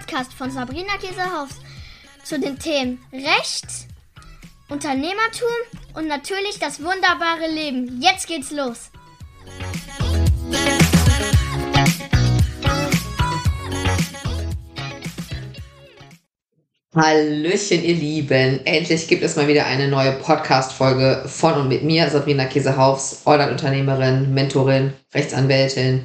Podcast von Sabrina Käsehaus zu den Themen Recht, Unternehmertum und natürlich das wunderbare Leben. Jetzt geht's los! Hallöchen, ihr Lieben. Endlich gibt es mal wieder eine neue Podcast-Folge von und mit mir, Sabrina Käsehaus, Online-Unternehmerin, Mentorin, Rechtsanwältin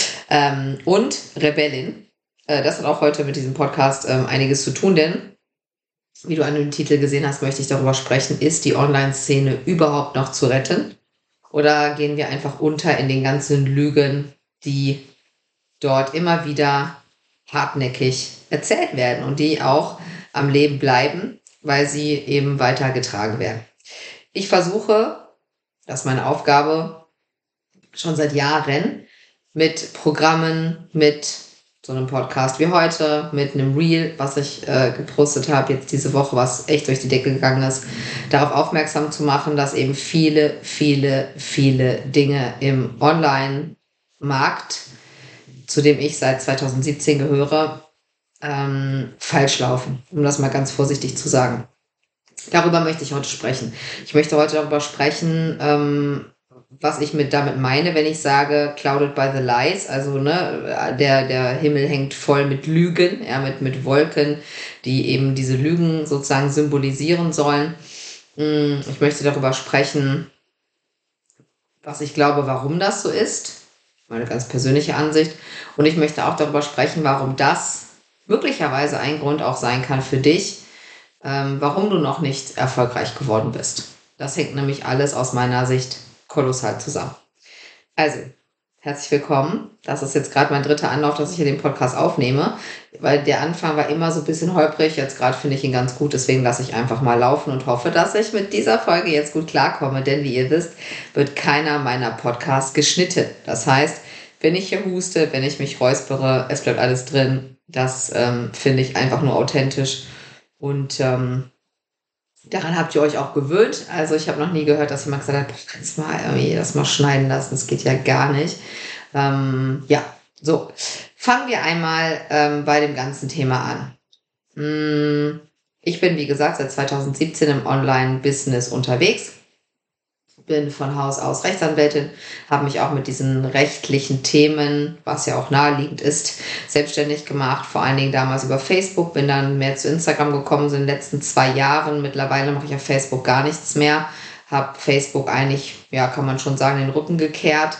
und Rebellin. Das hat auch heute mit diesem Podcast einiges zu tun, denn, wie du an dem Titel gesehen hast, möchte ich darüber sprechen, ist die Online-Szene überhaupt noch zu retten? Oder gehen wir einfach unter in den ganzen Lügen, die dort immer wieder hartnäckig erzählt werden und die auch am Leben bleiben, weil sie eben weitergetragen werden. Ich versuche, das ist meine Aufgabe, schon seit Jahren mit Programmen, mit so einem Podcast wie heute, mit einem Reel, was ich gepostet habe jetzt diese Woche, was echt durch die Decke gegangen ist, darauf aufmerksam zu machen, dass eben viele Dinge im Online-Markt, zu dem ich seit 2017 gehöre, falsch laufen, um das mal ganz vorsichtig zu sagen. Darüber möchte ich heute sprechen. Ich möchte heute darüber sprechen, was ich damit meine, wenn ich sage, clouded by the lies, also der Himmel hängt voll mit Lügen, ja, mit Wolken, die eben diese Lügen sozusagen symbolisieren sollen. Ich möchte darüber sprechen, was ich glaube, warum das so ist, meine ganz persönliche Ansicht. Und ich möchte auch darüber sprechen, warum das möglicherweise ein Grund auch sein kann für dich, warum du noch nicht erfolgreich geworden bist. Das hängt nämlich alles aus meiner Sicht kolossal zusammen. Also, herzlich willkommen. Das ist jetzt gerade mein dritter Anlauf, dass ich hier den Podcast aufnehme, weil der Anfang war immer so ein bisschen holprig. Jetzt gerade finde ich ihn ganz gut, deswegen lasse ich einfach mal laufen und hoffe, dass ich mit dieser Folge jetzt gut klarkomme, denn wie ihr wisst, wird keiner meiner Podcasts geschnitten. Das heißt, wenn ich hier huste, wenn ich mich räuspere, es bleibt alles drin. Das finde ich einfach nur authentisch und daran habt ihr euch auch gewöhnt. Also ich habe noch nie gehört, dass jemand gesagt hat, kannst du mal irgendwie das mal schneiden lassen, das geht ja gar nicht. Fangen wir einmal bei dem ganzen Thema an. Ich bin, wie gesagt, seit 2017 im Online-Business unterwegs. Bin von Haus aus Rechtsanwältin, habe mich auch mit diesen rechtlichen Themen, was ja auch naheliegend ist, selbstständig gemacht, vor allen Dingen damals über Facebook, bin dann mehr zu Instagram gekommen, so in den letzten 2 Jahren. Mittlerweile mache ich auf Facebook gar nichts mehr, habe Facebook eigentlich, ja, kann man schon sagen, den Rücken gekehrt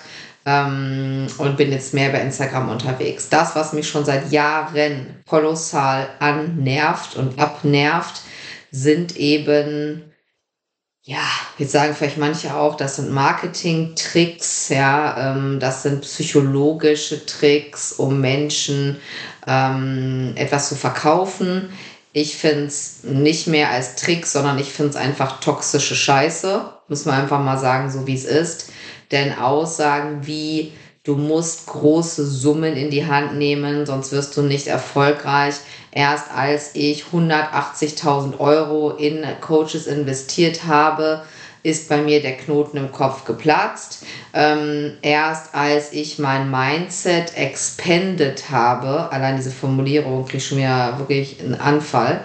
und bin jetzt mehr bei Instagram unterwegs. Das, was mich schon seit Jahren kolossal annervt und abnervt, sind eben, ja, jetzt sagen vielleicht manche auch, das sind Marketing-Tricks, ja, das sind psychologische Tricks, um Menschen etwas zu verkaufen. Ich finde es nicht mehr als Trick, sondern ich finde es einfach toxische Scheiße, muss man einfach mal sagen, so wie es ist. Denn Aussagen wie, du musst große Summen in die Hand nehmen, sonst wirst du nicht erfolgreich. Erst als ich 180.000 Euro in Coaches investiert habe, ist bei mir der Knoten im Kopf geplatzt. Erst als ich mein Mindset expanded habe, allein diese Formulierung kriege ich schon wieder wirklich einen Anfall,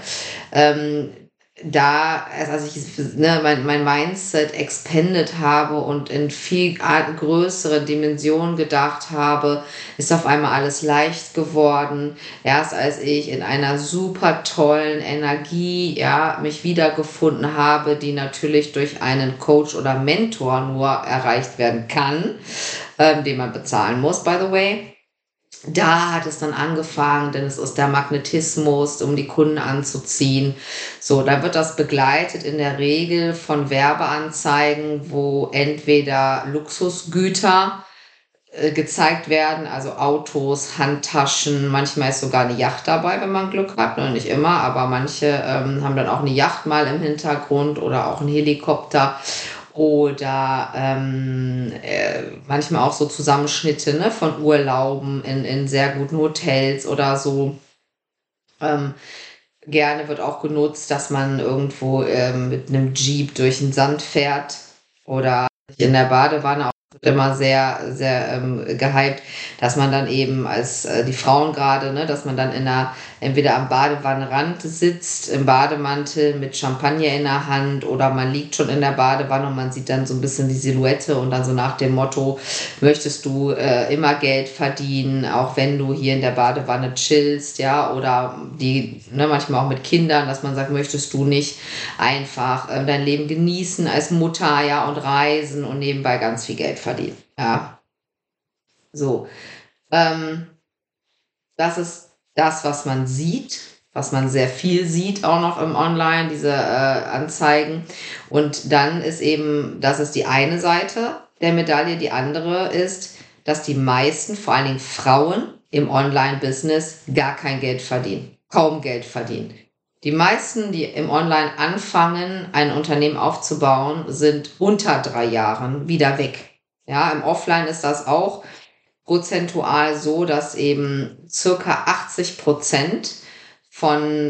als ich mein Mindset expanded habe und in viel größere Dimensionen gedacht habe, ist auf einmal alles leicht geworden. Erst als ich in einer super tollen Energie, ja, mich wiedergefunden habe, die natürlich durch einen Coach oder Mentor nur erreicht werden kann, den man bezahlen muss, by the way. Da hat es dann angefangen, denn es ist der Magnetismus, um die Kunden anzuziehen. So, da wird das begleitet in der Regel von Werbeanzeigen, wo entweder Luxusgüter gezeigt werden, also Autos, Handtaschen, manchmal ist sogar eine Yacht dabei, wenn man Glück hat, nicht immer, aber manche haben dann auch eine Yacht mal im Hintergrund oder auch einen Helikopter. Oder manchmal auch so Zusammenschnitte, ne, von Urlauben in sehr guten Hotels oder so. Gerne wird auch genutzt, dass man irgendwo mit einem Jeep durch den Sand fährt oder in der Badewanne immer sehr, sehr gehypt, dass man dann eben als die Frauen gerade, ne, dass man dann entweder am Badewannenrand sitzt, im Bademantel mit Champagner in der Hand oder man liegt schon in der Badewanne und man sieht dann so ein bisschen die Silhouette und dann so nach dem Motto, möchtest du immer Geld verdienen, auch wenn du hier in der Badewanne chillst, ja, oder manchmal auch mit Kindern, dass man sagt, möchtest du nicht einfach dein Leben genießen als Mutter, ja, und reisen und nebenbei ganz viel Geld verdienen. Ja, so. Ähm, Das ist das, was man sieht, was man sehr viel sieht, auch noch im Online, diese Anzeigen. Und dann ist eben, das ist die eine Seite der Medaille. Die andere ist, dass die meisten, vor allen Dingen Frauen, im Online-Business gar kein Geld verdienen, kaum Geld verdienen. Die meisten, die im Online anfangen, ein Unternehmen aufzubauen, sind unter 3 Jahren wieder weg. Ja, im Offline ist das auch prozentual so, dass eben circa 80% von,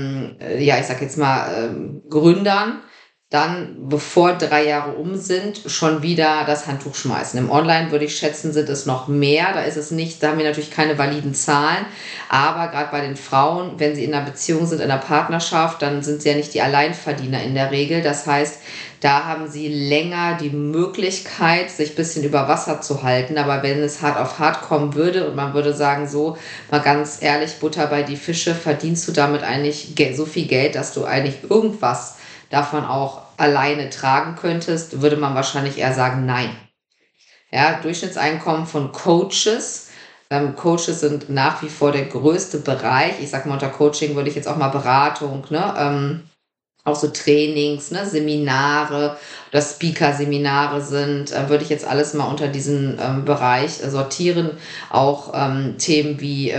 ich sag jetzt mal, Gründern dann, bevor 3 Jahre sind, schon wieder das Handtuch schmeißen. Im Online würde ich schätzen, sind es noch mehr. Da ist es nicht, da haben wir natürlich keine validen Zahlen. Aber gerade bei den Frauen, wenn sie in einer Beziehung sind, in einer Partnerschaft, dann sind sie ja nicht die Alleinverdiener in der Regel. Das heißt, da haben sie länger die Möglichkeit, sich ein bisschen über Wasser zu halten. Aber wenn es hart auf hart kommen würde und man würde sagen, so mal ganz ehrlich, Butter bei die Fische, verdienst du damit eigentlich so viel Geld, dass du eigentlich irgendwas davon auch alleine tragen könntest, würde man wahrscheinlich eher sagen, nein. Ja, Durchschnittseinkommen von Coaches. Coaches sind nach wie vor der größte Bereich. Ich sag mal, unter Coaching würde ich jetzt auch mal Beratung, ne? Auch so Trainings, ne, Seminare oder Speaker-Seminare sind, würde ich jetzt alles mal unter diesen Bereich sortieren. Auch Themen wie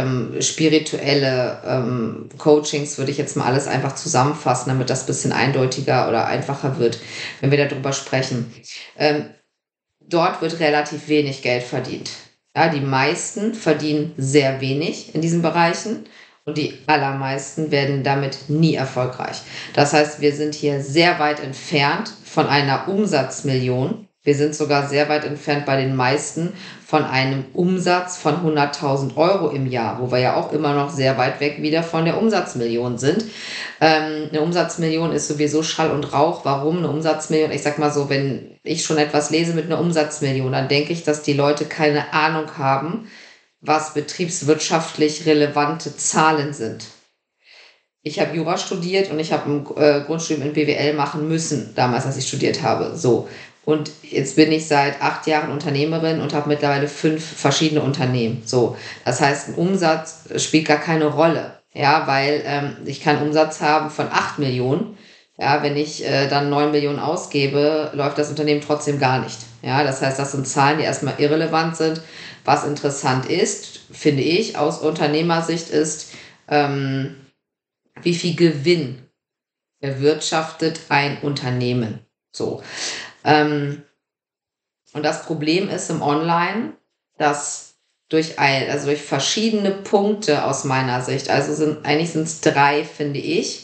spirituelle Coachings würde ich jetzt mal alles einfach zusammenfassen, damit das ein bisschen eindeutiger oder einfacher wird, wenn wir darüber sprechen. Dort wird relativ wenig Geld verdient. Ja, die meisten verdienen sehr wenig in diesen Bereichen. Und die allermeisten werden damit nie erfolgreich. Das heißt, wir sind hier sehr weit entfernt von einer Umsatzmillion. Wir sind sogar sehr weit entfernt bei den meisten von einem Umsatz von 100.000 Euro im Jahr, wo wir ja auch immer noch sehr weit weg wieder von der Umsatzmillion sind. Eine Umsatzmillion ist sowieso Schall und Rauch. Warum eine Umsatzmillion? Ich sag mal so, wenn ich schon etwas lese mit einer Umsatzmillion, dann denke ich, dass die Leute keine Ahnung haben, was betriebswirtschaftlich relevante Zahlen sind. Ich habe Jura studiert und ich habe ein Grundstudium in BWL machen müssen, damals, als ich studiert habe. So. Und jetzt bin ich seit 8 Jahren Unternehmerin und habe mittlerweile 5 verschiedene Unternehmen. So. Das heißt, ein Umsatz spielt gar keine Rolle. Ja, weil ich kann Umsatz haben von 8 Millionen. Ja, wenn ich dann 9 Millionen ausgebe, läuft das Unternehmen trotzdem gar nicht. Ja, das heißt, das sind Zahlen, die erstmal irrelevant sind. Was interessant ist, finde ich, aus Unternehmersicht ist, wie viel Gewinn erwirtschaftet ein Unternehmen. So. Und das Problem ist im Online, dass durch verschiedene Punkte aus meiner Sicht, also sind es 3, finde ich,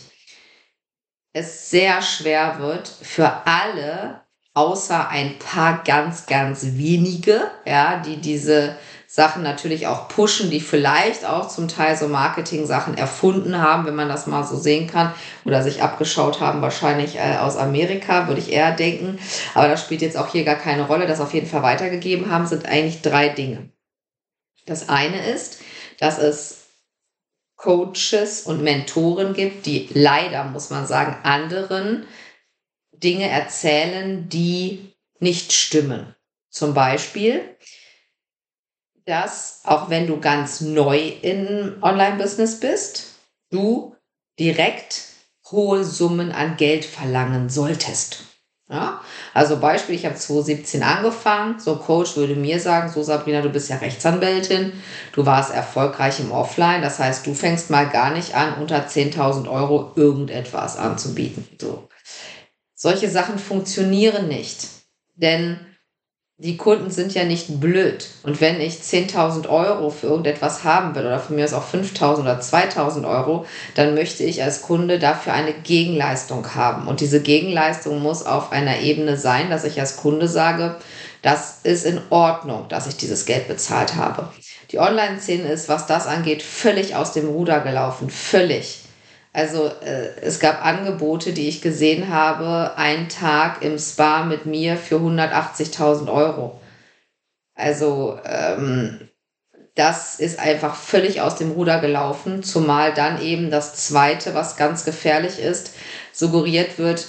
es sehr schwer wird für alle, außer ein paar ganz, ganz wenige, ja, die diese Sachen natürlich auch pushen, die vielleicht auch zum Teil so Marketing-Sachen erfunden haben, wenn man das mal so sehen kann, oder sich abgeschaut haben, wahrscheinlich aus Amerika, würde ich eher denken. Aber das spielt jetzt auch hier gar keine Rolle. Das auf jeden Fall weitergegeben haben, sind eigentlich 3 Dinge. Das eine ist, dass es Coaches und Mentoren gibt, die leider, muss man sagen, anderen Dinge erzählen, die nicht stimmen. Zum Beispiel, dass auch wenn du ganz neu im Online-Business bist, du direkt hohe Summen an Geld verlangen solltest. Ja? Also Beispiel, ich habe 2017 angefangen, so ein Coach würde mir sagen, so Sabrina, du bist ja Rechtsanwältin, du warst erfolgreich im Offline, das heißt, du fängst mal gar nicht an, unter 10.000 Euro irgendetwas anzubieten. So. Solche Sachen funktionieren nicht, denn die Kunden sind ja nicht blöd. Und wenn ich 10.000 Euro für irgendetwas haben will oder von mir aus auch 5.000 oder 2.000 Euro, dann möchte ich als Kunde dafür eine Gegenleistung haben. Und diese Gegenleistung muss auf einer Ebene sein, dass ich als Kunde sage, das ist in Ordnung, dass ich dieses Geld bezahlt habe. Die Online-Szene ist, was das angeht, völlig aus dem Ruder gelaufen. Völlig. Also es gab Angebote, die ich gesehen habe, einen Tag im Spa mit mir für 180.000 Euro. Also das ist einfach völlig aus dem Ruder gelaufen, zumal dann eben das Zweite, was ganz gefährlich ist, suggeriert wird,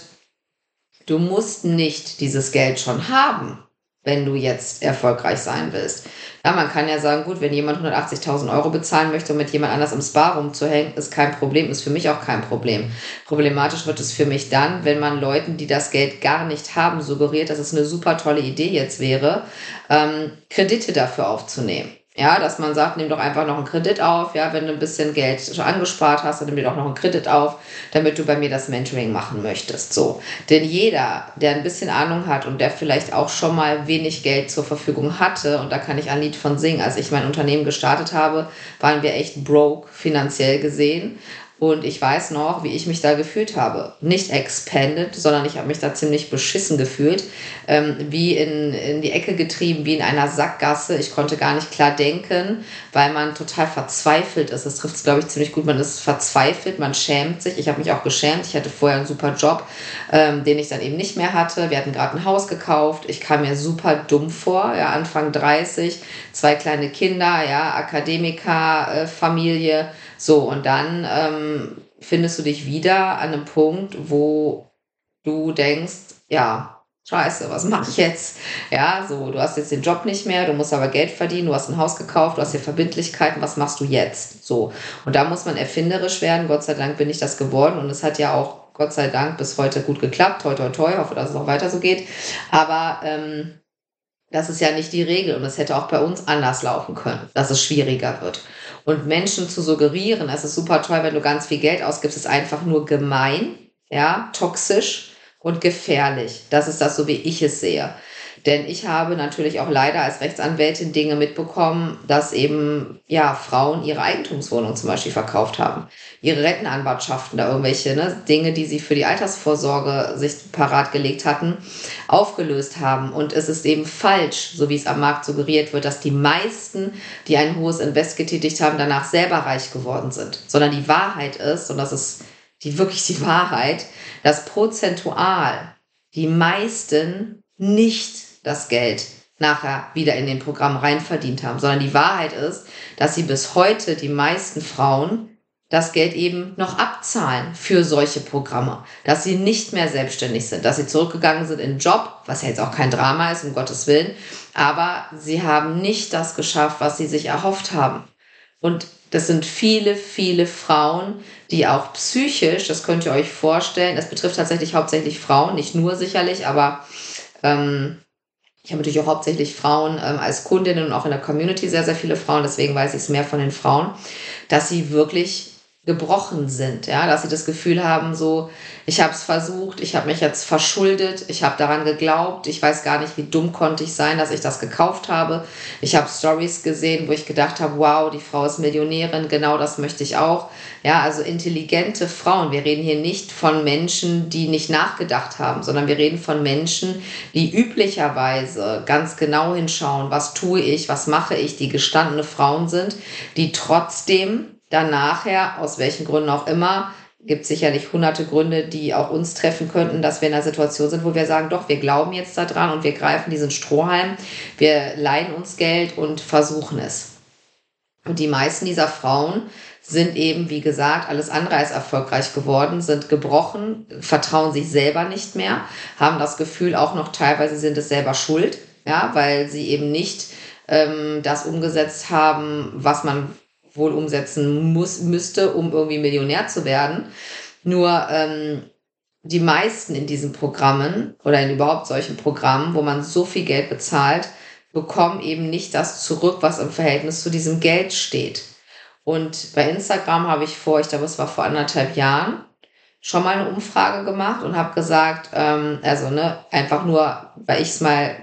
du musst nicht dieses Geld schon haben, wenn du jetzt erfolgreich sein willst. Ja, man kann ja sagen, gut, wenn jemand 180.000 Euro bezahlen möchte, um mit jemand anders im Spa rumzuhängen, ist kein Problem, ist für mich auch kein Problem. Problematisch wird es für mich dann, wenn man Leuten, die das Geld gar nicht haben, suggeriert, dass es eine super tolle Idee jetzt wäre, Kredite dafür aufzunehmen. Ja, dass man sagt, nimm doch einfach noch einen Kredit auf, ja, wenn du ein bisschen Geld schon angespart hast, dann nimm dir doch noch einen Kredit auf, damit du bei mir das Mentoring machen möchtest. So. Denn jeder, der ein bisschen Ahnung hat und der vielleicht auch schon mal wenig Geld zur Verfügung hatte, und da kann ich ein Lied von singen, als ich mein Unternehmen gestartet habe, waren wir echt broke, finanziell gesehen. Und ich weiß noch, wie ich mich da gefühlt habe. Nicht expanded, sondern ich habe mich da ziemlich beschissen gefühlt. Wie in die Ecke getrieben, wie in einer Sackgasse. Ich konnte gar nicht klar denken, weil man total verzweifelt ist. Das trifft es, glaube ich, ziemlich gut. Man ist verzweifelt, man schämt sich. Ich habe mich auch geschämt. Ich hatte vorher einen super Job, den ich dann eben nicht mehr hatte. Wir hatten gerade ein Haus gekauft. Ich kam mir super dumm vor. Ja, Anfang 30, 2 kleine Kinder, ja, Akademiker, Familie. So, und dann findest du dich wieder an einem Punkt, wo du denkst, ja, scheiße, was mache ich jetzt? Ja, so, du hast jetzt den Job nicht mehr, du musst aber Geld verdienen, du hast ein Haus gekauft, du hast hier Verbindlichkeiten, was machst du jetzt? So, und da muss man erfinderisch werden, Gott sei Dank bin ich das geworden und es hat ja auch, Gott sei Dank, bis heute gut geklappt, toi, toi, toi, hoffe, dass es auch weiter so geht, aber das ist ja nicht die Regel und es hätte auch bei uns anders laufen können, dass es schwieriger wird. Und Menschen zu suggerieren, es ist super toll, wenn du ganz viel Geld ausgibst, ist einfach nur gemein, ja, toxisch und gefährlich. Das ist das, so wie ich es sehe. Denn ich habe natürlich auch leider als Rechtsanwältin Dinge mitbekommen, dass eben ja Frauen ihre Eigentumswohnung zum Beispiel verkauft haben, ihre Rentenanwartschaften, da irgendwelche Dinge, die sie für die Altersvorsorge sich parat gelegt hatten, aufgelöst haben. Und es ist eben falsch, so wie es am Markt suggeriert wird, dass die meisten, die ein hohes Invest getätigt haben, danach selber reich geworden sind. Sondern die Wahrheit ist, und das ist wirklich die Wahrheit, dass prozentual die meisten nicht das Geld nachher wieder in den Programm rein verdient haben, sondern die Wahrheit ist, dass sie bis heute, die meisten Frauen, das Geld eben noch abzahlen für solche Programme, dass sie nicht mehr selbstständig sind, dass sie zurückgegangen sind in den Job, was ja jetzt auch kein Drama ist, um Gottes Willen, aber sie haben nicht das geschafft, was sie sich erhofft haben. Und das sind viele, viele Frauen, die auch psychisch, das könnt ihr euch vorstellen, es betrifft tatsächlich hauptsächlich Frauen, nicht nur sicherlich, aber ich habe natürlich auch hauptsächlich Frauen als Kundinnen und auch in der Community sehr, sehr viele Frauen, deswegen weiß ich es mehr von den Frauen, dass sie wirklich gebrochen sind, ja, dass sie das Gefühl haben, so, ich habe es versucht, ich habe mich jetzt verschuldet, ich habe daran geglaubt, ich weiß gar nicht, wie dumm konnte ich sein, dass ich das gekauft habe. Ich habe Stories gesehen, wo ich gedacht habe, wow, die Frau ist Millionärin, genau das möchte ich auch. Ja, also intelligente Frauen. Wir reden hier nicht von Menschen, die nicht nachgedacht haben, sondern wir reden von Menschen, die üblicherweise ganz genau hinschauen, was tue ich, was mache ich, die gestandene Frauen sind, die trotzdem dann nachher, aus welchen Gründen auch immer, gibt sicherlich hunderte Gründe, die auch uns treffen könnten, dass wir in einer Situation sind, wo wir sagen, doch, wir glauben jetzt daran und wir greifen diesen Strohhalm, wir leihen uns Geld und versuchen es. Und die meisten dieser Frauen sind eben, wie gesagt, alles andere als erfolgreich geworden, sind gebrochen, vertrauen sich selber nicht mehr, haben das Gefühl auch noch teilweise sind es selber schuld, ja, weil sie eben nicht das umgesetzt haben, was man wohl umsetzen müsste, um irgendwie Millionär zu werden. Nur die meisten in diesen Programmen oder in überhaupt solchen Programmen, wo man so viel Geld bezahlt, bekommen eben nicht das zurück, was im Verhältnis zu diesem Geld steht. Und bei Instagram habe ich ich glaube, es war vor 1,5 Jahren, schon mal eine Umfrage gemacht und habe gesagt, einfach nur, weil ich es mal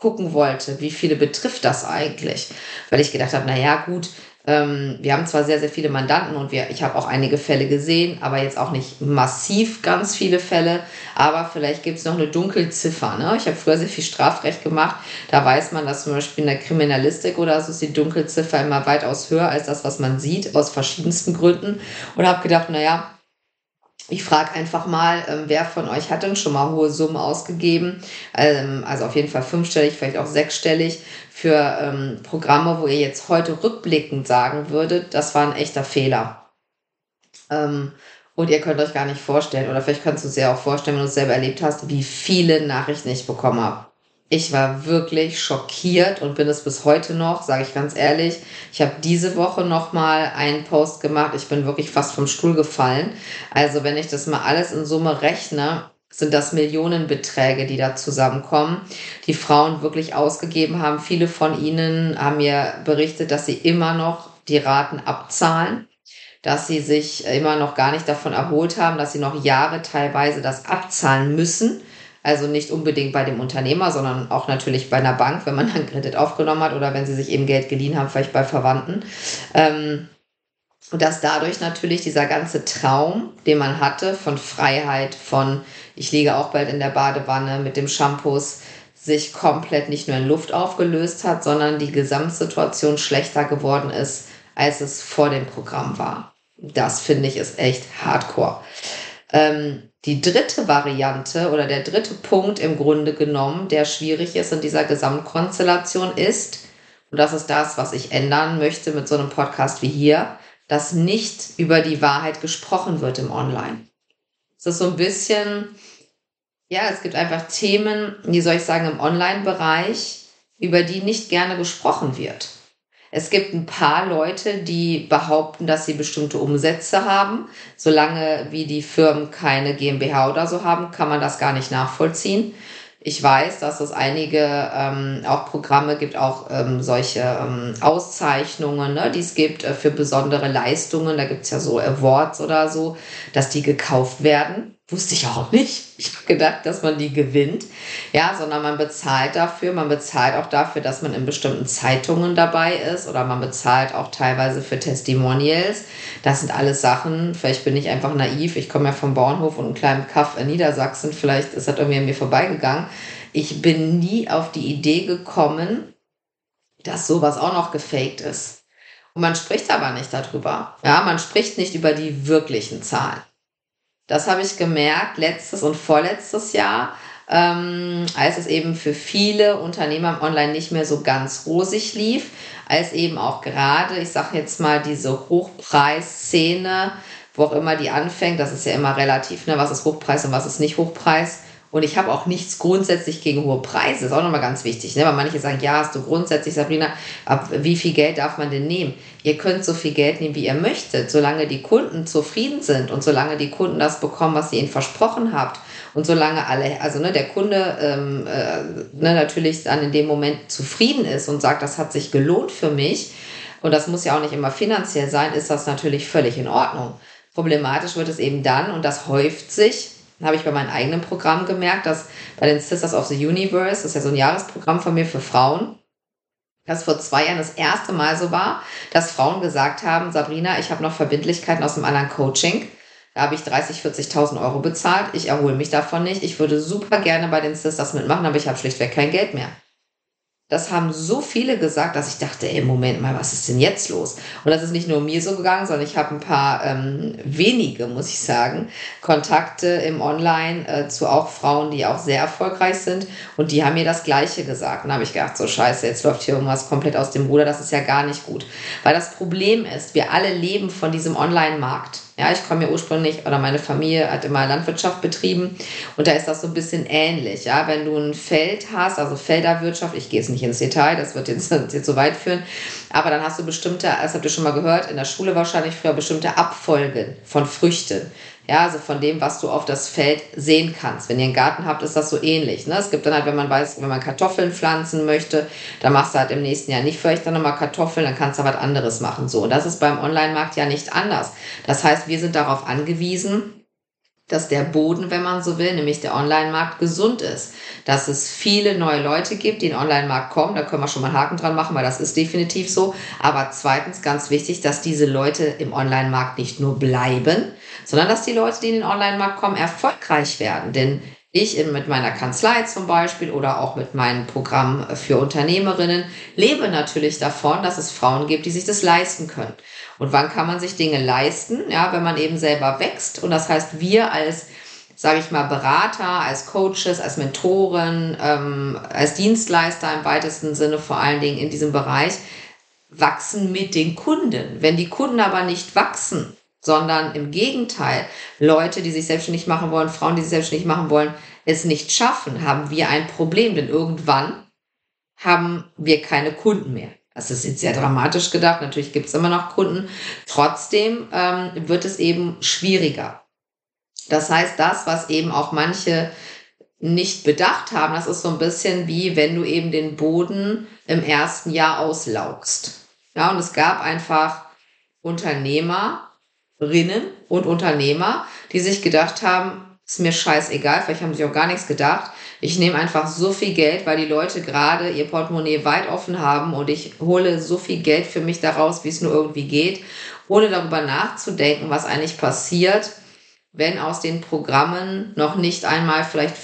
gucken wollte, wie viele betrifft das eigentlich? Weil ich gedacht habe, naja gut, wir haben zwar sehr, sehr viele Mandanten und ich habe auch einige Fälle gesehen, aber jetzt auch nicht massiv ganz viele Fälle, aber vielleicht gibt es noch eine Dunkelziffer. Ne? Ich habe früher sehr viel Strafrecht gemacht, da weiß man, dass zum Beispiel in der Kriminalistik oder so ist die Dunkelziffer immer weitaus höher als das, was man sieht, aus verschiedensten Gründen, und habe gedacht, naja, ich frage einfach mal, wer von euch hat denn schon mal hohe Summen ausgegeben? Also auf jeden Fall 5-stellig, vielleicht auch 6-stellig für Programme, wo ihr jetzt heute rückblickend sagen würdet, das war ein echter Fehler. Und ihr könnt euch gar nicht vorstellen, oder vielleicht kannst du es dir auch vorstellen, wenn du es selber erlebt hast, wie viele Nachrichten ich bekommen habe. Ich war wirklich schockiert und bin es bis heute noch, sage ich ganz ehrlich. Ich habe diese Woche nochmal einen Post gemacht. Ich bin wirklich fast vom Stuhl gefallen. Also wenn ich das mal alles in Summe rechne, sind das Millionenbeträge, die da zusammenkommen, die Frauen wirklich ausgegeben haben. Viele von ihnen haben mir berichtet, dass sie immer noch die Raten abzahlen, dass sie sich immer noch gar nicht davon erholt haben, dass sie noch Jahre teilweise das abzahlen müssen. Also nicht unbedingt bei dem Unternehmer, sondern auch natürlich bei einer Bank, wenn man einen Kredit aufgenommen hat oder wenn sie sich eben Geld geliehen haben, vielleicht bei Verwandten. Und dass dadurch natürlich dieser ganze Traum, den man hatte von Freiheit, von ich liege auch bald in der Badewanne mit dem Shampoos, sich komplett nicht nur in Luft aufgelöst hat, sondern die Gesamtsituation schlechter geworden ist, als es vor dem Programm war. Das finde ich ist echt hardcore. Die dritte Variante oder der dritte Punkt im Grunde genommen, der schwierig ist in dieser Gesamtkonstellation ist, und das ist das, was ich ändern möchte mit so einem Podcast wie hier, dass nicht über die Wahrheit gesprochen wird im Online. Es ist so ein bisschen, ja, es gibt einfach Themen, wie soll ich sagen, im Online-Bereich, über die nicht gerne gesprochen wird. Es gibt ein paar Leute, die behaupten, dass sie bestimmte Umsätze haben. Solange wie die Firmen keine GmbH oder so haben, kann man das gar nicht nachvollziehen. Ich weiß, dass es einige auch Programme gibt, auch solche Auszeichnungen, ne, die es gibt für besondere Leistungen. Da gibt es ja so Awards oder so, dass die gekauft werden. Wusste ich auch nicht. Ich habe gedacht, dass man die gewinnt. Ja, sondern man bezahlt dafür. Man bezahlt auch dafür, dass man in bestimmten Zeitungen dabei ist. Oder man bezahlt auch teilweise für Testimonials. Das sind alles Sachen. Vielleicht bin ich einfach naiv. Ich komme ja vom Bauernhof und einem kleinen Kaff in Niedersachsen. Vielleicht ist das irgendwie an mir vorbeigegangen. Ich bin nie auf die Idee gekommen, dass sowas auch noch gefaked ist. Und man spricht aber nicht darüber. Ja, man spricht nicht über die wirklichen Zahlen. Das habe ich gemerkt letztes und vorletztes Jahr, als es eben für viele Unternehmer im Online nicht mehr so ganz rosig lief, als eben auch gerade, ich sage jetzt mal, diese Hochpreisszene, wo auch immer die anfängt, das ist ja immer relativ, ne, was ist Hochpreis und was ist nicht Hochpreis. Und ich habe auch nichts grundsätzlich gegen hohe Preise. Das ist auch nochmal ganz wichtig, ne? Weil manche sagen, ja, hast du grundsätzlich, Sabrina, ab wie viel Geld darf man denn nehmen? Ihr könnt so viel Geld nehmen, wie ihr möchtet, solange die Kunden zufrieden sind und solange die Kunden das bekommen, was ihr ihnen versprochen habt. Und solange alle, also ne, der Kunde natürlich dann in dem Moment zufrieden ist und sagt, das hat sich gelohnt für mich, und das muss ja auch nicht immer finanziell sein, ist das natürlich völlig in Ordnung. Problematisch wird es eben dann, und das häuft sich, habe ich bei meinem eigenen Programm gemerkt, dass bei den Sisters of the Universe, das ist ja so ein Jahresprogramm von mir für Frauen, dass vor 2 Jahren das erste Mal so war, dass Frauen gesagt haben, Sabrina, ich habe noch Verbindlichkeiten aus einem anderen Coaching. Da habe ich 30.000, 40.000 Euro bezahlt. Ich erhole mich davon nicht. Ich würde super gerne bei den Sisters mitmachen, aber ich habe schlichtweg kein Geld mehr. Das haben so viele gesagt, dass ich dachte, ey, Moment mal, was ist denn jetzt los? Und das ist nicht nur mir so gegangen, sondern ich habe ein paar wenige, muss ich sagen, Kontakte im Online zu auch Frauen, die auch sehr erfolgreich sind. Und die haben mir das Gleiche gesagt. Und da habe ich gedacht, so scheiße, jetzt läuft hier irgendwas komplett aus dem Ruder. Das ist ja gar nicht gut. Weil das Problem ist, wir alle leben von diesem Online-Markt. Ja, ich komme ja ursprünglich, oder meine Familie hat immer Landwirtschaft betrieben, und da ist das so ein bisschen ähnlich. Ja, wenn du ein Feld hast, also Felderwirtschaft, ich gehe jetzt nicht ins Detail, das wird jetzt so weit führen, aber dann hast du bestimmte, das habt ihr schon mal gehört, in der Schule wahrscheinlich früher, bestimmte Abfolgen von Früchten. Ja, also von dem, was du auf das Feld sehen kannst. Wenn ihr einen Garten habt, ist das so ähnlich. Ne? Es gibt dann halt, wenn man weiß, wenn man Kartoffeln pflanzen möchte, dann machst du halt im nächsten Jahr nicht vielleicht dann nochmal Kartoffeln, dann kannst du was anderes machen. So. Und das ist beim Online-Markt ja nicht anders. Das heißt, wir sind darauf angewiesen, dass der Boden, wenn man so will, nämlich der Online-Markt, gesund ist. Dass es viele neue Leute gibt, die in den Online-Markt kommen. Da können wir schon mal einen Haken dran machen, weil das ist definitiv so. Aber zweitens, ganz wichtig, dass diese Leute im Online-Markt nicht nur bleiben, sondern dass die Leute, die in den Online-Markt kommen, erfolgreich werden. Denn ich mit meiner Kanzlei zum Beispiel oder auch mit meinem Programm für Unternehmerinnen lebe natürlich davon, dass es Frauen gibt, die sich das leisten können. Und wann kann man sich Dinge leisten? Ja, wenn man eben selber wächst. Und das heißt, wir als, sage ich mal, Berater, als Coaches, als Mentoren, als Dienstleister im weitesten Sinne vor allen Dingen in diesem Bereich, wachsen mit den Kunden. Wenn die Kunden aber nicht wachsen, sondern im Gegenteil, Leute, die sich selbstständig machen wollen, Frauen, die sich selbstständig machen wollen, es nicht schaffen, haben wir ein Problem. Denn irgendwann haben wir keine Kunden mehr. Das ist jetzt sehr dramatisch gedacht. Natürlich gibt es immer noch Kunden. Trotzdem wird es eben schwieriger. Das heißt, das, was eben auch manche nicht bedacht haben, das ist so ein bisschen wie, wenn du eben den Boden im ersten Jahr auslaugst. Ja, und es gab einfach Unternehmerinnen und Unternehmer, die sich gedacht haben, ist mir scheißegal, vielleicht haben sich auch gar nichts gedacht. Ich nehme einfach so viel Geld, weil die Leute gerade ihr Portemonnaie weit offen haben und ich hole so viel Geld für mich daraus, wie es nur irgendwie geht, ohne darüber nachzudenken, was eigentlich passiert, wenn aus den Programmen noch nicht einmal vielleicht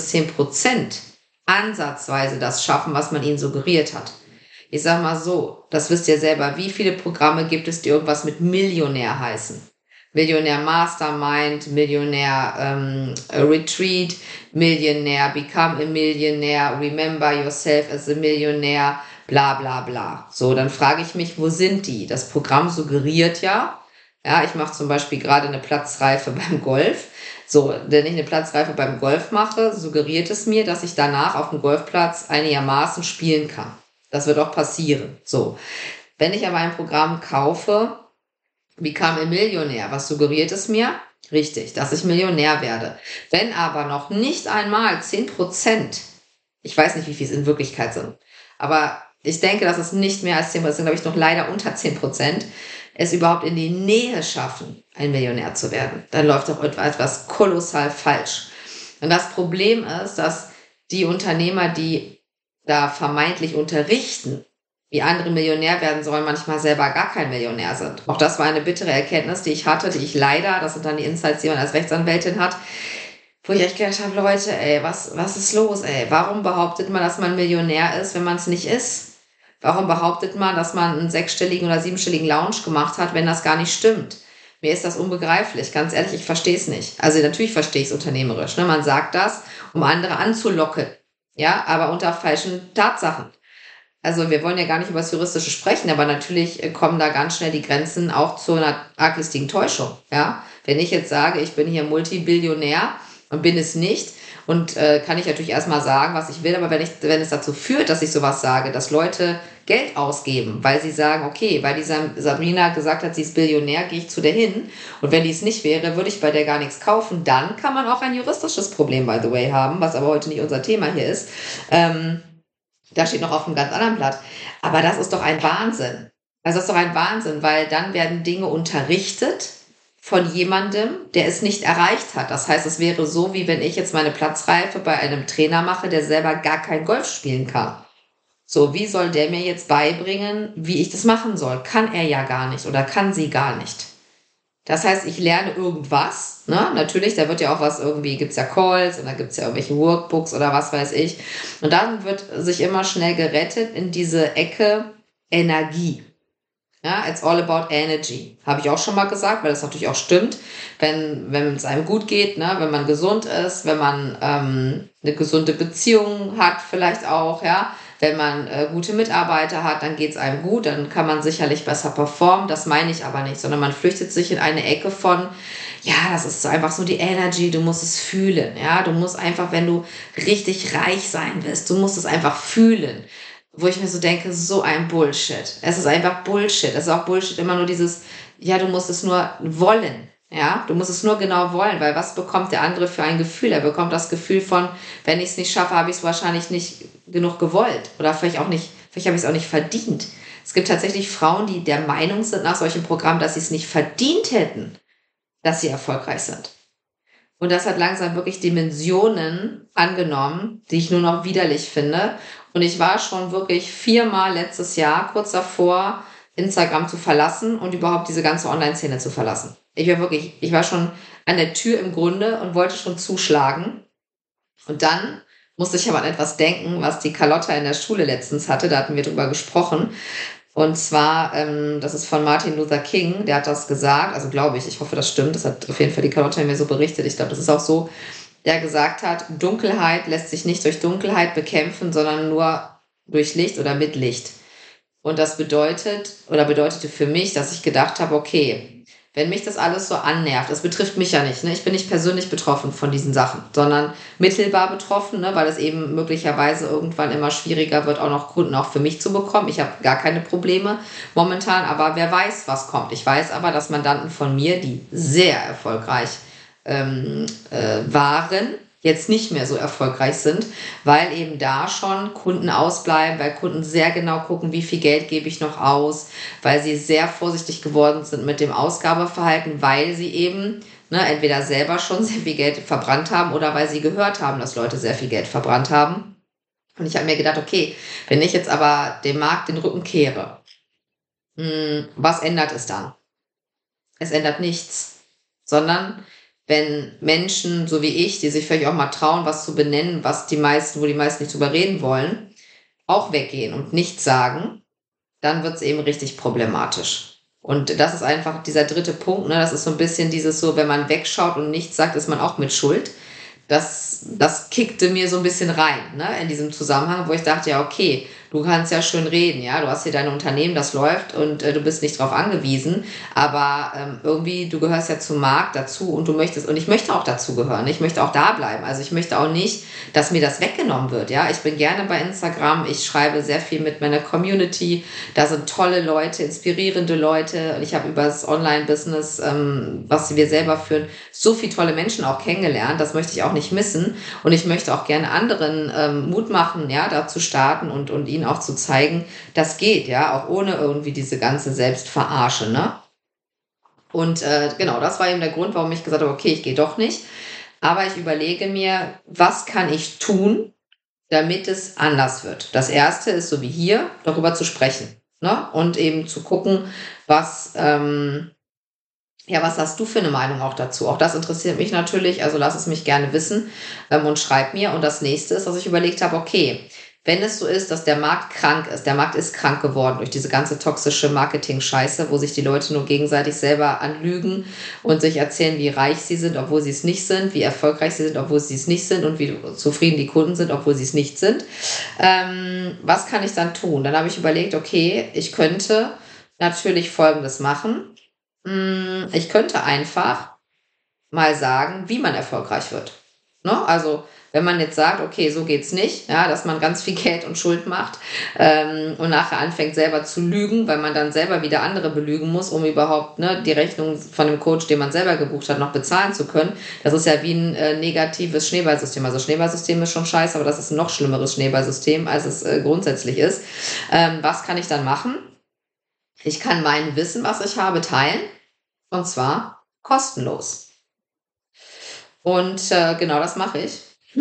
5-10% ansatzweise das schaffen, was man ihnen suggeriert hat. Ich sag mal so, das wisst ihr selber, wie viele Programme gibt es, die irgendwas mit Millionär heißen? Millionär Mastermind, Millionär Retreat, Millionär Become a Millionär, Remember Yourself as a Millionär, bla bla bla. So, dann frage ich mich, wo sind die? Das Programm suggeriert ja, ich mache zum Beispiel gerade eine Platzreife beim Golf. So, wenn ich eine Platzreife beim Golf mache, suggeriert es mir, dass ich danach auf dem Golfplatz einigermaßen spielen kann. Das wird auch passieren. So, wenn ich aber ein Programm kaufe, Become a Millionär, was suggeriert es mir? Richtig, dass ich Millionär werde. Wenn aber noch nicht einmal 10%, ich weiß nicht, wie viel es in Wirklichkeit sind, aber ich denke, dass es nicht mehr als 10%, das sind, glaube ich, noch leider unter 10%, es überhaupt in die Nähe schaffen, ein Millionär zu werden, dann läuft doch etwas kolossal falsch. Und das Problem ist, dass die Unternehmer, die da vermeintlich unterrichten, wie andere Millionär werden sollen, manchmal selber gar kein Millionär sind. Auch das war eine bittere Erkenntnis, die ich hatte, die ich leider, das sind dann die Insights, die man als Rechtsanwältin hat, wo ich echt gedacht habe, Leute, was ist los, Warum behauptet man, dass man Millionär ist, wenn man es nicht ist? Warum behauptet man, dass man einen 6-stelligen oder 7-stelligen Lounge gemacht hat, wenn das gar nicht stimmt? Mir ist das unbegreiflich. Ganz ehrlich, ich verstehe es nicht. Also natürlich verstehe ich es unternehmerisch. Ne? Man sagt das, um andere anzulocken. Ja, aber unter falschen Tatsachen. Also wir wollen ja gar nicht über das Juristische sprechen, aber natürlich kommen da ganz schnell die Grenzen auch zu einer arglistigen Täuschung. Ja? Wenn ich jetzt sage, ich bin hier Multibillionär und bin es nicht, und kann ich natürlich erstmal sagen, was ich will, aber wenn es dazu führt, dass ich sowas sage, dass Leute Geld ausgeben, weil sie sagen, okay, weil die Sabrina gesagt hat, sie ist Billionär, gehe ich zu der hin, und wenn die es nicht wäre, würde ich bei der gar nichts kaufen, dann kann man auch ein juristisches Problem, by the way, haben, was aber heute nicht unser Thema hier ist. Da steht noch auf einem ganz anderen Blatt. Aber das ist doch ein Wahnsinn. Also das ist doch ein Wahnsinn, weil dann werden Dinge unterrichtet von jemandem, der es nicht erreicht hat. Das heißt, es wäre so, wie wenn ich jetzt meine Platzreife bei einem Trainer mache, der selber gar kein Golf spielen kann. So, wie soll der mir jetzt beibringen, wie ich das machen soll? Kann er ja gar nicht oder kann sie gar nicht. Das heißt, ich lerne irgendwas, ne? Natürlich, da wird ja auch was irgendwie, gibt's ja Calls und da gibt's ja irgendwelche Workbooks oder was weiß ich. Und dann wird sich immer schnell gerettet in diese Ecke Energie. Ja, it's all about energy. Habe ich auch schon mal gesagt, weil das natürlich auch stimmt. Wenn es einem gut geht, ne? Wenn man gesund ist, wenn man eine gesunde Beziehung hat vielleicht auch, ja. Wenn man gute Mitarbeiter hat, dann geht es einem gut, dann kann man sicherlich besser performen. Das meine ich aber nicht, sondern man flüchtet sich in eine Ecke von, ja, das ist so einfach so die Energy, du musst es fühlen. Ja, du musst einfach, wenn du richtig reich sein willst, du musst es einfach fühlen. Wo ich mir so denke, so ein Bullshit. Es ist einfach Bullshit. Es ist auch Bullshit, immer nur dieses, ja, du musst es nur wollen. Ja, du musst es nur genau wollen, weil was bekommt der andere für ein Gefühl? Er bekommt das Gefühl von, wenn ich es nicht schaffe, habe ich es wahrscheinlich nicht genug gewollt. Oder vielleicht habe ich es auch nicht verdient. Es gibt tatsächlich Frauen, die der Meinung sind nach solchen Programmen, dass sie es nicht verdient hätten, dass sie erfolgreich sind. Und das hat langsam wirklich Dimensionen angenommen, die ich nur noch widerlich finde. Und ich war schon wirklich 4-mal letztes Jahr kurz davor, Instagram zu verlassen und überhaupt diese ganze Online-Szene zu verlassen. Ich war schon an der Tür im Grunde und wollte schon zuschlagen. Und dann musste ich aber an etwas denken, was die Carlotta in der Schule letztens hatte. Da hatten wir drüber gesprochen. Und zwar, das ist von Martin Luther King, der hat das gesagt, also glaube ich hoffe, das stimmt, das hat auf jeden Fall die Carlotta mir so berichtet, ich glaube, das ist auch so, der gesagt hat, Dunkelheit lässt sich nicht durch Dunkelheit bekämpfen, sondern nur durch Licht oder mit Licht. Und das bedeutete für mich, dass ich gedacht habe, okay, wenn mich das alles so annervt, das betrifft mich ja nicht, ne? Ich bin nicht persönlich betroffen von diesen Sachen, sondern mittelbar betroffen, ne? Weil es eben möglicherweise irgendwann immer schwieriger wird, auch noch Kunden auch für mich zu bekommen. Ich habe gar keine Probleme momentan, aber wer weiß, was kommt. Ich weiß aber, dass Mandanten von mir, die sehr erfolgreich waren, jetzt nicht mehr so erfolgreich sind, weil eben da schon Kunden ausbleiben, weil Kunden sehr genau gucken, wie viel Geld gebe ich noch aus, weil sie sehr vorsichtig geworden sind mit dem Ausgabeverhalten, weil sie eben entweder selber schon sehr viel Geld verbrannt haben oder weil sie gehört haben, dass Leute sehr viel Geld verbrannt haben. Und ich habe mir gedacht, okay, wenn ich jetzt aber dem Markt den Rücken kehre, was ändert es dann? Es ändert nichts, sondern wenn Menschen, so wie ich, die sich vielleicht auch mal trauen, was zu benennen, wo die meisten nicht drüber reden wollen, auch weggehen und nichts sagen, dann wird es eben richtig problematisch. Und das ist einfach dieser dritte Punkt, ne? Das ist so ein bisschen dieses so, wenn man wegschaut und nichts sagt, ist man auch mit Schuld. Das kickte mir so ein bisschen rein, ne, in diesem Zusammenhang, wo ich dachte, ja, okay, du kannst ja schön reden, ja, du hast hier dein Unternehmen, das läuft und du bist nicht drauf angewiesen, aber irgendwie, du gehörst ja zum Markt dazu und ich möchte auch dazu gehören, ich möchte auch da bleiben, also ich möchte auch nicht, dass mir das weggenommen wird, ja, ich bin gerne bei Instagram, ich schreibe sehr viel mit meiner Community, da sind tolle Leute, inspirierende Leute und ich habe über das Online-Business, was wir selber führen, so viele tolle Menschen auch kennengelernt, das möchte ich auch nicht missen und ich möchte auch gerne anderen Mut machen, ja, da zu starten und ihnen auch zu zeigen, das geht, ja, auch ohne irgendwie diese ganze Selbstverarsche, ne? Und genau, das war eben der Grund, warum ich gesagt habe, okay, ich gehe doch nicht, aber ich überlege mir, was kann ich tun, damit es anders wird. Das Erste ist, so wie hier, darüber zu sprechen, ne? Und eben zu gucken, was hast du für eine Meinung auch dazu? Auch das interessiert mich natürlich, also lass es mich gerne wissen und schreib mir. Und das nächste ist, dass ich überlegt habe, okay, wenn es so ist, dass der Markt krank ist, der Markt ist krank geworden durch diese ganze toxische Marketing-Scheiße, wo sich die Leute nur gegenseitig selber anlügen und sich erzählen, wie reich sie sind, obwohl sie es nicht sind, wie erfolgreich sie sind, obwohl sie es nicht sind und wie zufrieden die Kunden sind, obwohl sie es nicht sind. Was kann ich dann tun? Dann habe ich überlegt, okay, ich könnte natürlich Folgendes machen. Ich könnte einfach mal sagen, wie man erfolgreich wird. Ne? Also wenn man jetzt sagt, okay, so geht's nicht, ja, dass man ganz viel Geld und Schuld macht und nachher anfängt selber zu lügen, weil man dann selber wieder andere belügen muss, um überhaupt die Rechnung von dem Coach, den man selber gebucht hat, noch bezahlen zu können. Das ist ja wie ein negatives Schneeballsystem. Also Schneeballsystem ist schon scheiße, aber das ist ein noch schlimmeres Schneeballsystem, als es grundsätzlich ist. Was kann ich dann machen? Ich kann mein Wissen, was ich habe, teilen. Und zwar kostenlos. Und genau das mache ich.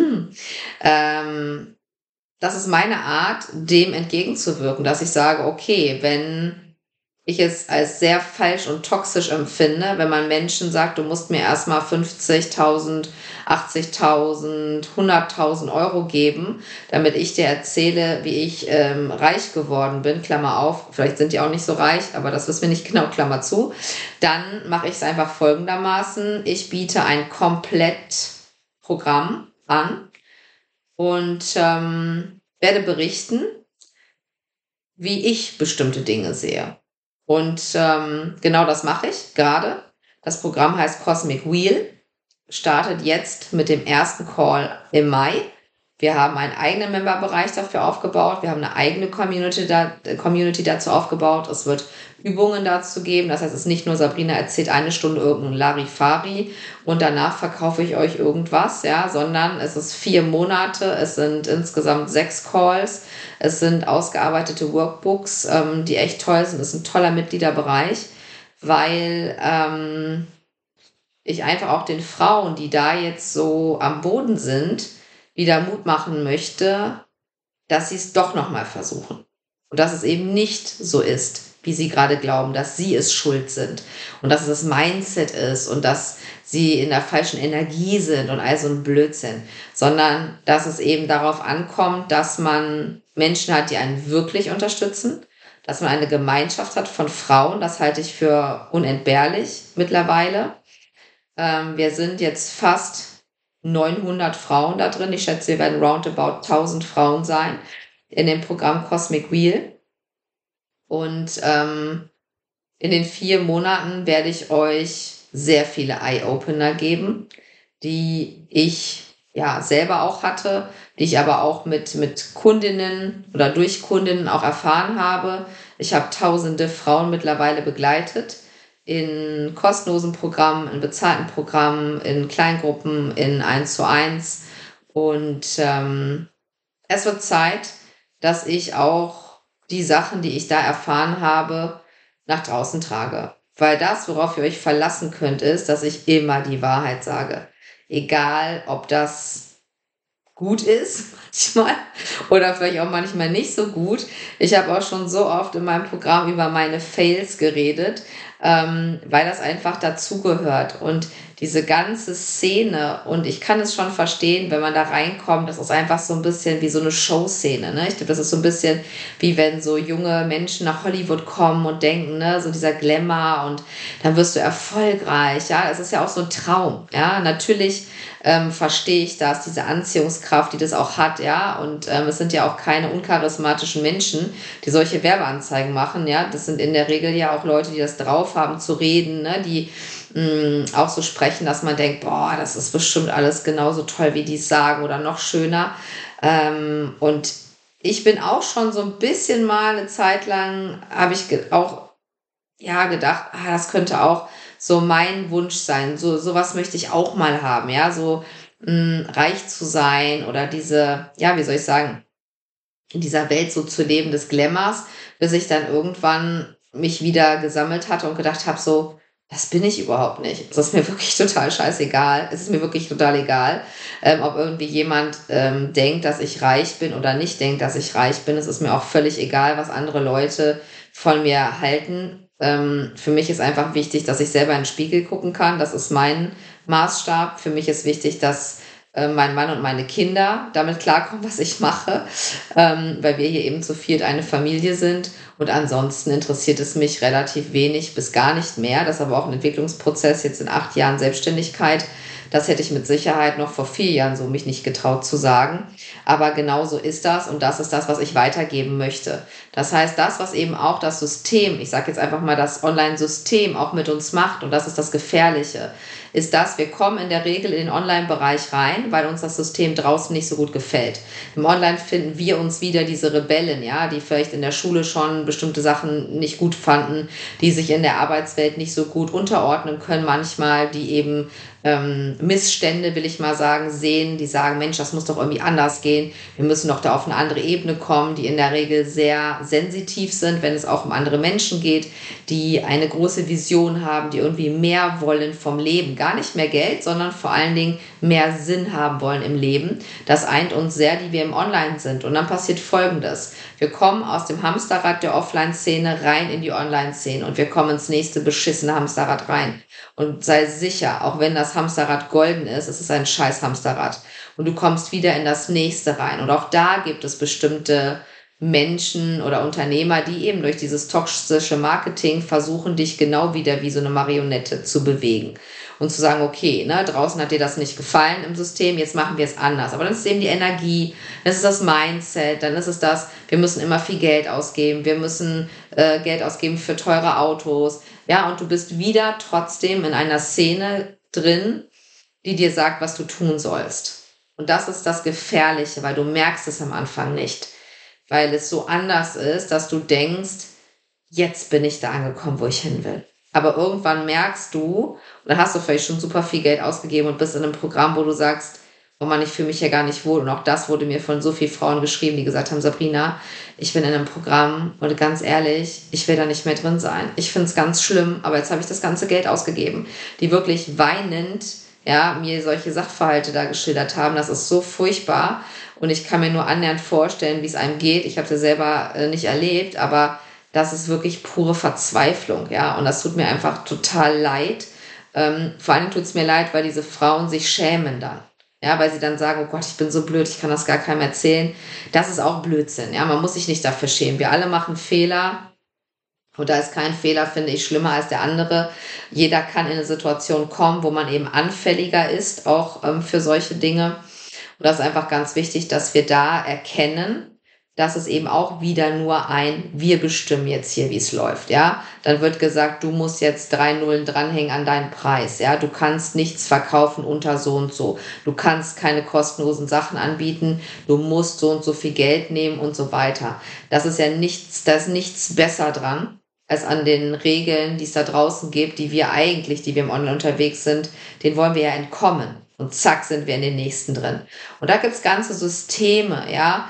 Das ist meine Art, dem entgegenzuwirken, dass ich sage, okay, wenn ich es als sehr falsch und toxisch empfinde, wenn man Menschen sagt, du musst mir erstmal 50.000, 80.000, 100.000 Euro geben, damit ich dir erzähle, wie ich reich geworden bin, Klammer auf, vielleicht sind die auch nicht so reich, aber das wissen wir nicht genau, Klammer zu, dann mache ich es einfach folgendermaßen, ich biete ein Komplettprogramm an und werde berichten, wie ich bestimmte Dinge sehe. Und genau das mache ich gerade. Das Programm heißt Cosmic Wheel, startet jetzt mit dem ersten Call im Mai. Wir haben einen eigenen Memberbereich dafür aufgebaut. Wir haben eine eigene Community dazu aufgebaut. Es wird Übungen dazu geben. Das heißt, es ist nicht nur Sabrina erzählt eine Stunde irgendein Larifari und danach verkaufe ich euch irgendwas, ja, sondern es ist 4 Monate. Es sind insgesamt 6 Calls. Es sind ausgearbeitete Workbooks, die echt toll sind. Es ist ein toller Mitgliederbereich, weil ich einfach auch den Frauen, die da jetzt so am Boden sind, wieder Mut machen möchte, dass sie es doch nochmal versuchen. Und dass es eben nicht so ist, wie sie gerade glauben, dass sie es schuld sind. Und dass es das Mindset ist und dass sie in der falschen Energie sind und all so ein Blödsinn. Sondern dass es eben darauf ankommt, dass man Menschen hat, die einen wirklich unterstützen. Dass man eine Gemeinschaft hat von Frauen. Das halte ich für unentbehrlich mittlerweile. Wir sind jetzt fast 900 Frauen da drin. Ich schätze, wir werden roundabout 1000 Frauen sein in dem Programm Cosmic Wheel. Und in den 4 Monaten werde ich euch sehr viele Eye-Opener geben, die ich ja selber auch hatte, die ich aber auch mit Kundinnen oder durch Kundinnen auch erfahren habe. Ich habe tausende Frauen mittlerweile begleitet in kostenlosen Programmen, in bezahlten Programmen, in Kleingruppen, in 1:1. Und es wird Zeit, dass ich auch die Sachen, die ich da erfahren habe, nach draußen trage. Weil das, worauf ihr euch verlassen könnt, ist, dass ich immer die Wahrheit sage. Egal, ob das gut ist, manchmal, oder vielleicht auch manchmal nicht so gut. Ich habe auch schon so oft in meinem Programm über meine Fails geredet, weil das einfach dazugehört. Und diese ganze Szene, und ich kann es schon verstehen, wenn man da reinkommt, das ist einfach so ein bisschen wie so eine Showszene, ne? Ich glaube, das ist so ein bisschen wie wenn so junge Menschen nach Hollywood kommen und denken, ne, so dieser Glamour und dann wirst du erfolgreich, ja, es ist ja auch so ein Traum, ja, natürlich verstehe ich das, diese Anziehungskraft, die das auch hat, ja, und es sind ja auch keine uncharismatischen Menschen, die solche Werbeanzeigen machen, ja, das sind in der Regel ja auch Leute, die das drauf haben zu reden, ne, die auch so sprechen, dass man denkt, boah, das ist bestimmt alles genauso toll, wie die es sagen oder noch schöner. Und ich bin auch schon so ein bisschen mal eine Zeit lang, habe ich auch ja gedacht, das könnte auch so mein Wunsch sein. Sowas möchte ich auch mal haben, ja, so reich zu sein oder diese, ja, wie soll ich sagen, in dieser Welt so zu leben des Glamours, bis ich dann irgendwann mich wieder gesammelt hatte und gedacht habe, so, das bin ich überhaupt nicht. Das ist mir wirklich total scheißegal. Es ist mir wirklich total egal, ob irgendwie jemand denkt, dass ich reich bin oder nicht denkt, dass ich reich bin. Es ist mir auch völlig egal, was andere Leute von mir halten. Für mich ist einfach wichtig, dass ich selber in den Spiegel gucken kann. Das ist mein Maßstab. Für mich ist wichtig, dass mein Mann und meine Kinder damit klarkommen, was ich mache, weil wir hier eben zu viert eine Familie sind. Und ansonsten interessiert es mich relativ wenig bis gar nicht mehr. Das ist aber auch ein Entwicklungsprozess jetzt in 8 Jahren Selbstständigkeit. Das hätte ich mit Sicherheit noch vor 4 Jahren so mich nicht getraut zu sagen. Aber genau so ist das und das ist das, was ich weitergeben möchte. Das heißt, das, was eben auch das System, ich sage jetzt einfach mal das Online-System auch mit uns macht und das ist das Gefährliche, ist das, wir kommen in der Regel in den Online-Bereich rein, weil uns das System draußen nicht so gut gefällt. Im Online finden wir uns wieder diese Rebellen, ja, die vielleicht in der Schule schon bestimmte Sachen nicht gut fanden, die sich in der Arbeitswelt nicht so gut unterordnen können manchmal, die eben Missstände, will ich mal sagen, sehen, die sagen, Mensch, das muss doch irgendwie anders gehen. Wir müssen doch da auf eine andere Ebene kommen, die in der Regel sehr sensitiv sind, wenn es auch um andere Menschen geht, die eine große Vision haben, die irgendwie mehr wollen vom Leben. Gar nicht mehr Geld, sondern vor allen Dingen mehr Sinn haben wollen im Leben. Das eint uns sehr, die wir im Online sind. Und dann passiert Folgendes. Wir kommen aus dem Hamsterrad der Offline-Szene rein in die Online-Szene und wir kommen ins nächste beschissene Hamsterrad rein. Und sei sicher, auch wenn das Hamsterrad golden ist, es ist ein scheiß Hamsterrad. Und du kommst wieder in das nächste rein. Und auch da gibt es bestimmte Menschen oder Unternehmer, die eben durch dieses toxische Marketing versuchen, dich genau wieder wie so eine Marionette zu bewegen. Und zu sagen, okay, ne, draußen hat dir das nicht gefallen im System, jetzt machen wir es anders. Aber dann ist es eben die Energie, dann ist es das Mindset, dann ist es das, wir müssen immer viel Geld ausgeben, wir müssen Geld ausgeben für teure Autos. Ja, und du bist wieder trotzdem in einer Szene drin, die dir sagt, was du tun sollst. Und das ist das Gefährliche, weil du merkst es am Anfang nicht. Weil es so anders ist, dass du denkst, jetzt bin ich da angekommen, wo ich hin will. Aber irgendwann merkst du, oder hast du vielleicht schon super viel Geld ausgegeben und bist in einem Programm, wo du sagst, Ich fühle mich hier gar nicht wohl. Und auch das wurde mir von so vielen Frauen geschrieben, die gesagt haben, Sabrina, ich bin in einem Programm und ganz ehrlich, ich will da nicht mehr drin sein. Ich finde es ganz schlimm, aber jetzt habe ich das ganze Geld ausgegeben. Die wirklich weinend, ja, mir solche Sachverhalte da geschildert haben. Das ist so furchtbar und ich kann mir nur annähernd vorstellen, wie es einem geht. Ich habe es ja selber nicht erlebt, aber das ist wirklich pure Verzweiflung, ja, und das tut mir einfach total leid. Vor allem tut es mir leid, weil diese Frauen sich schämen dann. Ja, weil sie dann sagen, oh Gott, ich bin so blöd, ich kann das gar keinem erzählen. Das ist auch Blödsinn, ja, man muss sich nicht dafür schämen. Wir alle machen Fehler und da ist kein Fehler, finde ich, schlimmer als der andere. Jeder kann in eine Situation kommen, wo man eben anfälliger ist, auch für solche Dinge. Und das ist einfach ganz wichtig, dass wir da erkennen, dass es eben auch wieder nur wir bestimmen jetzt hier, wie es läuft, ja. Dann wird gesagt, du musst jetzt 3 Nullen dranhängen an deinen Preis, ja. Du kannst nichts verkaufen unter so und so. Du kannst keine kostenlosen Sachen anbieten. Du musst so und so viel Geld nehmen und so weiter. Das ist ja nichts, da ist nichts besser dran, als an den Regeln, die es da draußen gibt, die wir im Online unterwegs sind, denen wollen wir ja entkommen. Und zack, sind wir in den nächsten drin. Und da gibt es ganze Systeme, ja.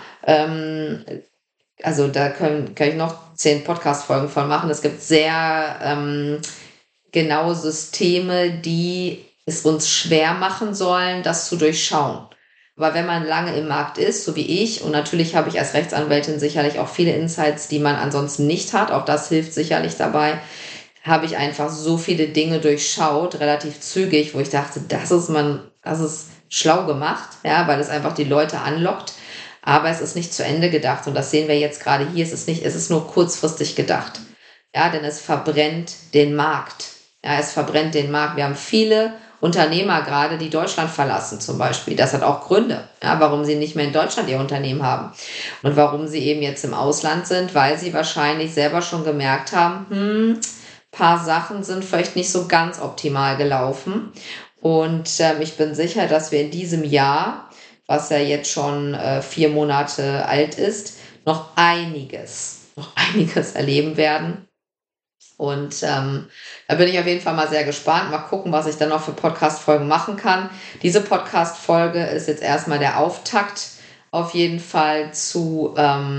Also da kann ich noch 10 Podcast-Folgen von machen. Es gibt sehr genaue Systeme, die es uns schwer machen sollen, das zu durchschauen. Aber wenn man lange im Markt ist, so wie ich, und natürlich habe ich als Rechtsanwältin sicherlich auch viele Insights, die man ansonsten nicht hat, auch das hilft sicherlich dabei, habe ich einfach so viele Dinge durchschaut, relativ zügig, wo ich dachte, das ist schlau gemacht, ja, weil es einfach die Leute anlockt. Aber es ist nicht zu Ende gedacht. Und das sehen wir jetzt gerade hier. Es ist nur kurzfristig gedacht. Ja, denn es verbrennt den Markt. Ja, es verbrennt den Markt. Wir haben viele Unternehmer gerade, die Deutschland verlassen zum Beispiel. Das hat auch Gründe, ja, warum sie nicht mehr in Deutschland ihr Unternehmen haben. Und warum sie eben jetzt im Ausland sind, weil sie wahrscheinlich selber schon gemerkt haben, paar Sachen sind vielleicht nicht so ganz optimal gelaufen. Und ich bin sicher, dass wir in diesem Jahr, was ja jetzt schon 4 Monate alt ist, noch einiges erleben werden. Und da bin ich auf jeden Fall mal sehr gespannt. Mal gucken, was ich dann noch für Podcast-Folgen machen kann. Diese Podcast-Folge ist jetzt erstmal der Auftakt auf jeden Fall zu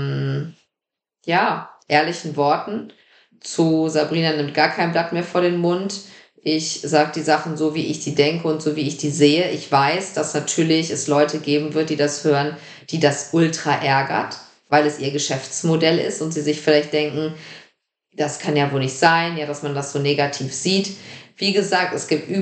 ehrlichen Worten. Zu Sabrina nimmt gar kein Blatt mehr vor den Mund. Ich sage die Sachen so, wie ich die denke und so, wie ich die sehe. Ich weiß, dass natürlich es Leute geben wird, die das hören, die das ultra ärgert, weil es ihr Geschäftsmodell ist und sie sich vielleicht denken, das kann ja wohl nicht sein, ja, dass man das so negativ sieht. Wie gesagt, es gibt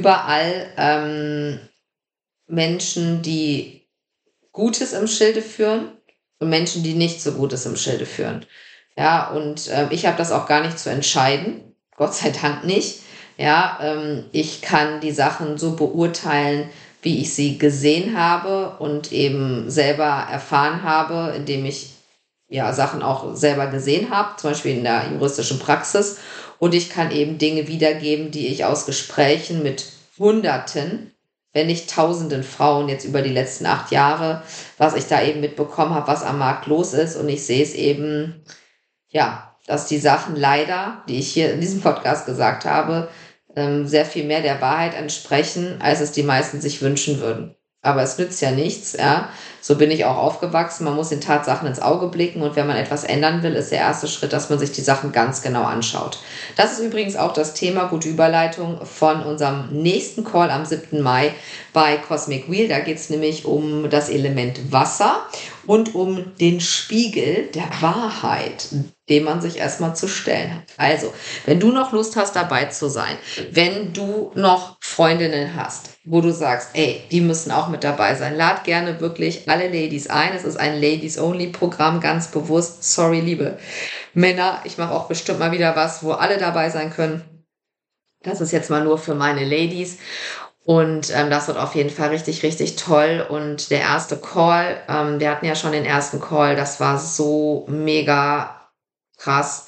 überall Menschen, die Gutes im Schilde führen und Menschen, die nicht so Gutes im Schilde führen. Ja, und ich habe das auch gar nicht zu entscheiden, Gott sei Dank nicht. Ja, ich kann die Sachen so beurteilen, wie ich sie gesehen habe und eben selber erfahren habe, indem ich Sachen auch selber gesehen habe, zum Beispiel in der juristischen Praxis. Und ich kann eben Dinge wiedergeben, die ich aus Gesprächen mit Hunderten, wenn nicht Tausenden Frauen jetzt über die letzten 8 Jahre, was ich da eben mitbekommen habe, was am Markt los ist. Und ich sehe es eben, dass die Sachen leider, die ich hier in diesem Podcast gesagt habe, sehr viel mehr der Wahrheit entsprechen, als es die meisten sich wünschen würden. Aber es nützt ja nichts, ja. So bin ich auch aufgewachsen. Man muss den Tatsachen ins Auge blicken und wenn man etwas ändern will, ist der erste Schritt, dass man sich die Sachen ganz genau anschaut. Das ist übrigens auch das Thema, gute Überleitung, von unserem nächsten Call am 7. Mai bei Cosmic Wheel. Da geht es nämlich um das Element Wasser und um den Spiegel der Wahrheit, dem man sich erstmal zu stellen hat. Also, wenn du noch Lust hast, dabei zu sein, wenn du noch Freundinnen hast, wo du sagst, ey, die müssen auch mit dabei sein, lad gerne wirklich alle Ladies ein. Es ist ein Ladies-Only-Programm, ganz bewusst. Sorry, liebe Männer, ich mache auch bestimmt mal wieder was, wo alle dabei sein können. Das ist jetzt mal nur für meine Ladies. Und das wird auf jeden Fall richtig, richtig toll. Und der erste Call, wir hatten ja schon den ersten Call, das war so mega krass,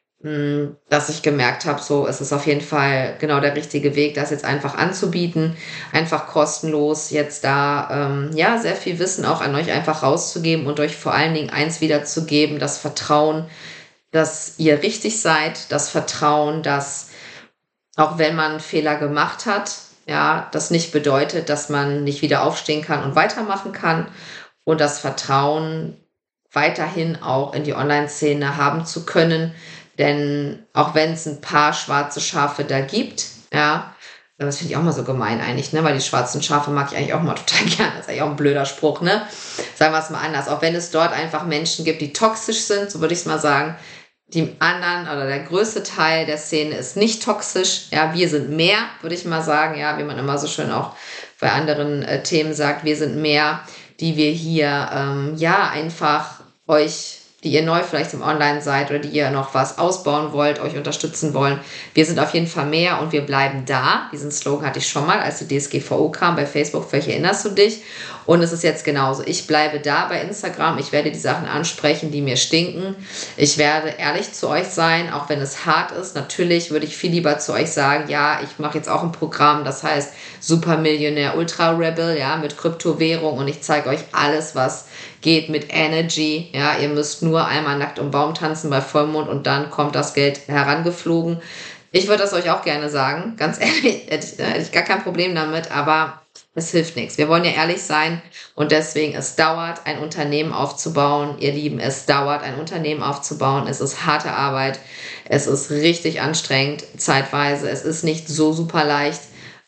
dass ich gemerkt habe, so es ist auf jeden Fall genau der richtige Weg, das jetzt einfach anzubieten, einfach kostenlos jetzt da sehr viel Wissen auch an euch einfach rauszugeben und euch vor allen Dingen eins wiederzugeben, das Vertrauen, dass ihr richtig seid, das Vertrauen, dass auch wenn man Fehler gemacht hat, ja, das nicht bedeutet, dass man nicht wieder aufstehen kann und weitermachen kann und das Vertrauen weiterhin auch in die Online-Szene haben zu können. Denn auch wenn es ein paar schwarze Schafe da gibt, ja, das finde ich auch mal so gemein eigentlich, ne? Weil die schwarzen Schafe mag ich eigentlich auch mal total gerne. Das ist eigentlich auch ein blöder Spruch, ne? Sagen wir es mal anders. Auch wenn es dort einfach Menschen gibt, die toxisch sind, so würde ich es mal sagen, die anderen oder der größte Teil der Szene ist nicht toxisch. Ja, wir sind mehr, würde ich mal sagen. Ja, wie man immer so schön auch bei anderen Themen sagt, wir sind mehr, die wir hier, ja, einfach euch, die ihr neu vielleicht im Online seid oder die ihr noch was ausbauen wollt, euch unterstützen wollen. Wir sind auf jeden Fall mehr und wir bleiben da. Diesen Slogan hatte ich schon mal, als die DSGVO kam bei Facebook. Vielleicht erinnerst du dich. Und es ist jetzt genauso. Ich bleibe da bei Instagram. Ich werde die Sachen ansprechen, die mir stinken. Ich werde ehrlich zu euch sein, auch wenn es hart ist. Natürlich würde ich viel lieber zu euch sagen, ja, ich mache jetzt auch ein Programm, das heißt Supermillionär Ultra Rebel, ja, mit Kryptowährung und ich zeige euch alles, was geht mit Energy. Ja, ihr müsst nur einmal nackt um Baum tanzen bei Vollmond und dann kommt das Geld herangeflogen. Ich würde das euch auch gerne sagen. Ganz ehrlich, hätte ich gar kein Problem damit, aber es hilft nichts. Wir wollen ja ehrlich sein und deswegen, es dauert, ein Unternehmen aufzubauen. Ihr Lieben, es dauert, ein Unternehmen aufzubauen. Es ist harte Arbeit. Es ist richtig anstrengend, zeitweise. Es ist nicht so super leicht,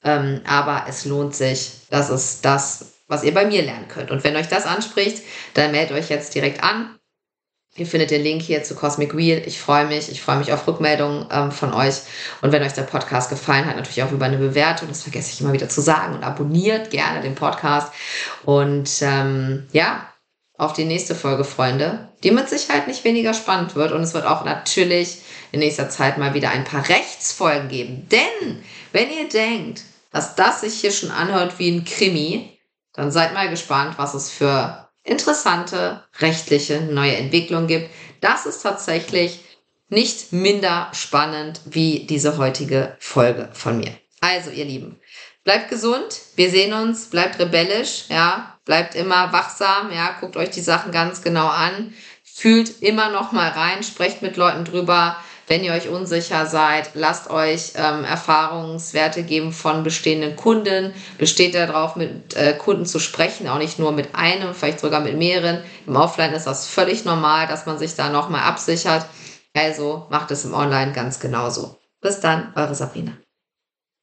aber es lohnt sich. Das ist das, was ihr bei mir lernen könnt. Und wenn euch das anspricht, dann meldet euch jetzt direkt an. Ihr findet den Link hier zu Cosmic Wheel. Ich freue mich auf Rückmeldungen von euch. Und wenn euch der Podcast gefallen hat, natürlich auch über eine Bewertung. Das vergesse ich immer wieder zu sagen. Und abonniert gerne den Podcast. Und ja, auf die nächste Folge, Freunde, die mit Sicherheit nicht weniger spannend wird. Und es wird auch natürlich in nächster Zeit mal wieder ein paar Rechtsfolgen geben. Denn wenn ihr denkt, dass das sich hier schon anhört wie ein Krimi, dann seid mal gespannt, was es für interessante rechtliche neue Entwicklungen gibt. Das ist tatsächlich nicht minder spannend wie diese heutige Folge von mir. Also, ihr Lieben, bleibt gesund, wir sehen uns, bleibt rebellisch, ja, bleibt immer wachsam, ja, guckt euch die Sachen ganz genau an, fühlt immer noch mal rein, sprecht mit Leuten drüber. Wenn ihr euch unsicher seid, lasst euch Erfahrungswerte geben von bestehenden Kunden. Besteht darauf, mit Kunden zu sprechen, auch nicht nur mit einem, vielleicht sogar mit mehreren. Im Offline ist das völlig normal, dass man sich da nochmal absichert. Also macht es im Online ganz genauso. Bis dann, eure Sabrina.